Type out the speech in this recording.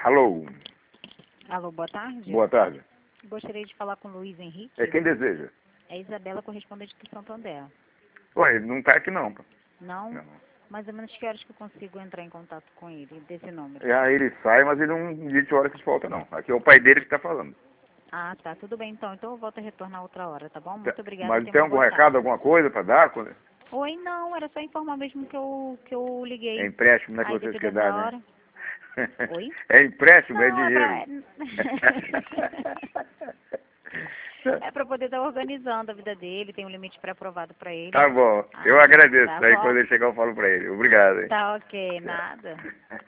Alô, Alô, boa tarde. boa tarde. Gostaria de falar com o Luiz Henrique. É quem deseja? É Isabela, correspondente do Santander. Ué, ele não tá aqui não, pô. Não? Não. Mais ou menos que horas que eu consigo entrar em contato com ele, desse número? Aí ele sai, mas ele não diz que hora que volta não. Aqui é o pai dele que tá falando. Ah, tá, tudo bem então. Então eu volto a retornar outra hora, tá bom? Tá, Muito obrigada, mas tenha tem uma algum boa recado, tarde. alguma coisa pra dar? Oi, não, era só informar mesmo que eu liguei. É empréstimo, né, que Aí vocês devido a querem dar, essa né? hora. Oi? É empréstimo, é Não, é dinheiro. pra... é pra poder estar organizando a vida dele, tem um limite pré-aprovado pra ele. Tá bom, eu Ah, agradeço. tá Aí bom? quando ele chegar eu falo pra ele. Obrigado, hein? Tá ok, nada.